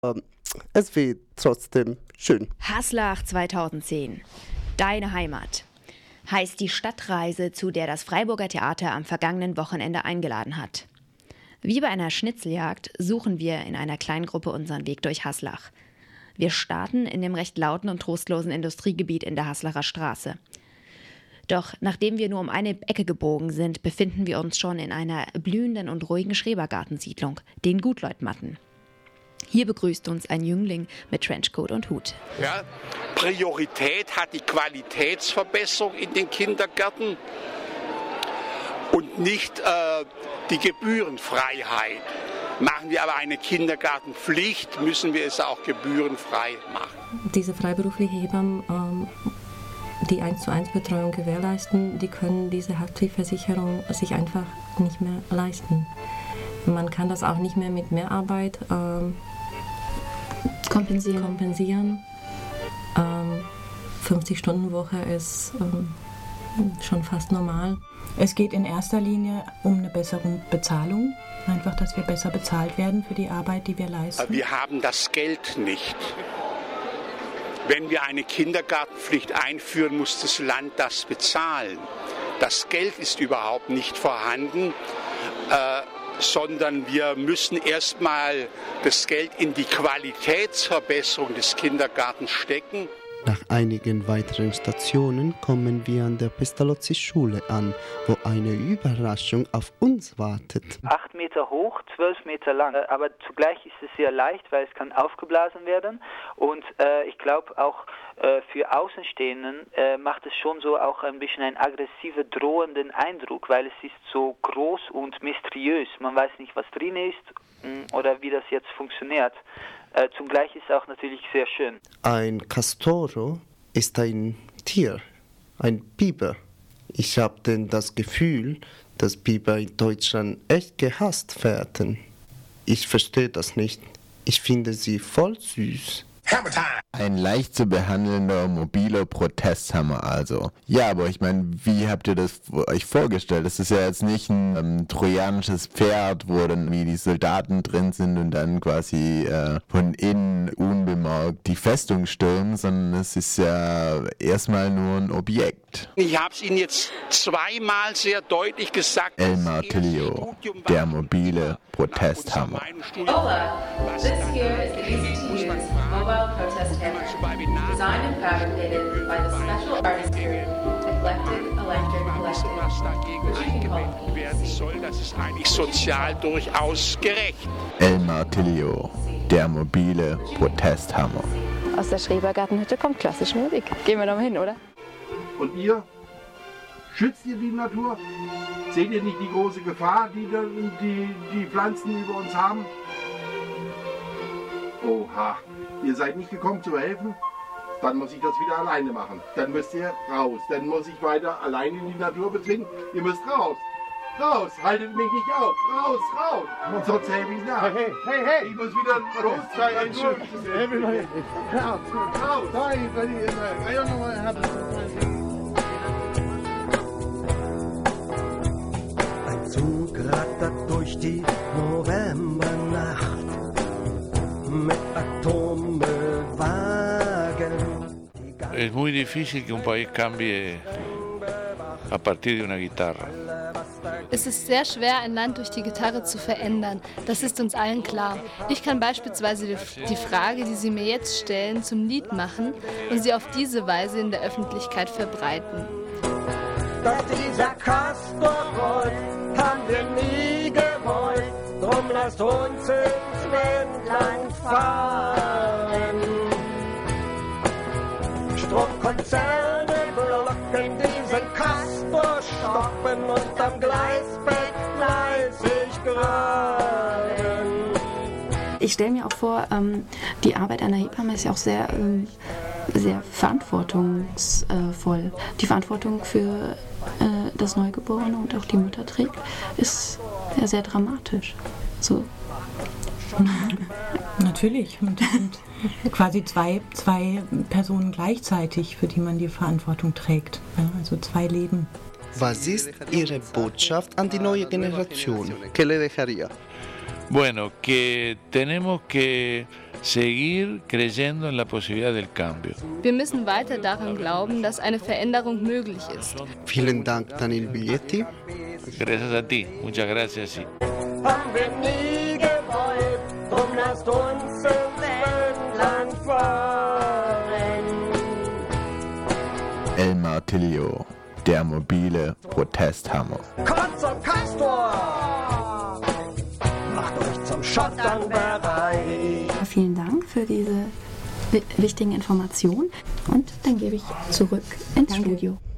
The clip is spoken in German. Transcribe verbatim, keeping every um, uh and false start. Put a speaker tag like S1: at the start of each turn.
S1: Ähm, es wird trotzdem schön.
S2: Haslach zweitausendzehn. Deine Heimat. Heißt die Stadtreise, zu der das Freiburger Theater am vergangenen Wochenende eingeladen hat. Wie bei einer Schnitzeljagd suchen wir in einer kleinen Gruppe unseren Weg durch Haslach. Wir starten in dem recht lauten und trostlosen Industriegebiet in der Haslacher Straße. Doch nachdem wir nur um eine Ecke gebogen sind, befinden wir uns schon in einer blühenden und ruhigen Schrebergartensiedlung, den Gutleutmatten. Hier begrüßt uns ein Jüngling mit Trenchcoat und Hut.
S3: Ja, Priorität hat die Qualitätsverbesserung in den Kindergärten und nicht äh, die Gebührenfreiheit. Machen wir aber eine Kindergartenpflicht, müssen wir es auch gebührenfrei machen.
S4: Diese freiberuflichen Hebammen, ähm, die eins zu eins Betreuung gewährleisten, die können diese Haftpflichtversicherung sich einfach nicht mehr leisten. Man kann das auch nicht mehr mit Mehrarbeit ähm, kompensieren. kompensieren. Ähm, fünfzig-Stunden-Woche ist ähm, schon fast normal.
S5: Es geht in erster Linie um eine bessere Bezahlung. Einfach, dass wir besser bezahlt werden für die Arbeit, die wir leisten.
S3: Wir haben das Geld nicht. Wenn wir eine Kindergartenpflicht einführen, muss das Land das bezahlen. Das Geld ist überhaupt nicht vorhanden. Äh, sondern wir müssen erstmal das Geld in die Qualitätsverbesserung des Kindergartens stecken.
S1: Nach einigen weiteren Stationen kommen wir an der Pestalozzi-Schule an, wo eine Überraschung auf uns wartet.
S6: Acht Meter hoch, zwölf Meter lang, aber zugleich ist es sehr leicht, weil es kann aufgeblasen werden und äh, ich glaube auch äh, für Außenstehenden äh, macht es schon so auch ein bisschen einen aggressiven, drohenden Eindruck, weil es ist so groß und mysteriös. Man weiß nicht, was drin ist mh, oder wie das jetzt funktioniert. Äh, zugleich ist es auch natürlich sehr schön.
S1: Ein Castoro ist ein Tier, ein Biber. Ich habe denn das Gefühl, dass Biber in Deutschland echt gehasst werden. Ich verstehe das nicht. Ich finde sie voll süß.
S7: Ein leicht zu behandelnder mobiler Protesthammer also. Ja, aber ich meine, wie habt ihr das euch vorgestellt? Das ist ja jetzt nicht ein ähm, trojanisches Pferd, wo dann wie die Soldaten drin sind und dann quasi äh, von innen unbemerkt die Festung stürmen, sondern es ist ja erstmal nur ein Objekt.
S3: Ich habe es Ihnen jetzt zweimal sehr deutlich gesagt.
S7: Elmar Tillio, der mobile Protesthammer.
S8: Hola, this here is the easy-to-use mobile protest hammer, designed and fabricated by the special artist group Eclectic Electric Collective, which you can call
S3: werden soll, das ist eigentlich sozial durchaus gerecht.
S7: Elmar Tillio, der mobile Protesthammer.
S9: Aus der Schrebergartenhütte kommt klassische Musik. Gehen wir doch mal hin, oder?
S10: Und ihr? Schützt ihr die Natur? Seht ihr nicht die große Gefahr, die die, die Pflanzen über uns haben? Oha, ihr seid nicht gekommen zu helfen? Dann muss ich das wieder alleine machen. Dann müsst ihr raus. Dann muss ich weiter allein in die Natur bezwingen. Ihr müsst raus. Raus, haltet mich nicht auf. Raus, raus. Und sonst helfe ich nach. Hey, hey, hey. Ich muss wieder raus. Everybody, raus, raus. Sorry, buddy. I don't know what happened.
S11: Zug rattert durch die Novembernacht mit Atommüllwagen.
S12: Es muy difícil que un país cambie a partir de una guitarra.
S13: Es ist sehr schwer, ein Land durch die Gitarre zu verändern. Das ist uns allen klar. Ich kann beispielsweise die Frage, die Sie mir jetzt stellen, zum Lied machen und sie auf diese Weise in der Öffentlichkeit verbreiten.
S11: Dass dieser Kasper rollt, haben wir nie gewollt, drum lasst uns ins Ländlein fahren. Stromkonzerne blocken diesen Kasper, stoppen und am Gleisbett fleißig graben.
S4: Ich stelle mir auch vor, ähm, die Arbeit einer Hebamme ist ja auch sehr, ähm, sehr verantwortungsvoll. Die Verantwortung für äh, das Neugeborene und auch die Mutter trägt, ist ja sehr dramatisch. So.
S5: Natürlich. Und, und quasi zwei, zwei Personen gleichzeitig, für die man die Verantwortung trägt. Ja, also zwei Leben.
S1: Was ist Ihre Botschaft an die neue Generation?
S14: ¿Qué le dejaría?
S12: Bueno, que tenemos que seguir creyendo en la posibilidad del cambio.
S13: Wir müssen weiter daran glauben, dass eine Veränderung möglich ist.
S1: Vielen Dank, Daniel Biglietti.
S12: Gracias a ti. Muchas gracias. Sí.
S11: Haben wir nie gewollt, drum lasst uns im Land fahren.
S7: Elmar Tilio, der mobile Protesthammer.
S11: Kommt zum Castor! Macht euch zum Schottern bereit.
S14: Vielen Dank für diese wichtigen Informationen und dann gebe ich zurück ins Danke. Studio.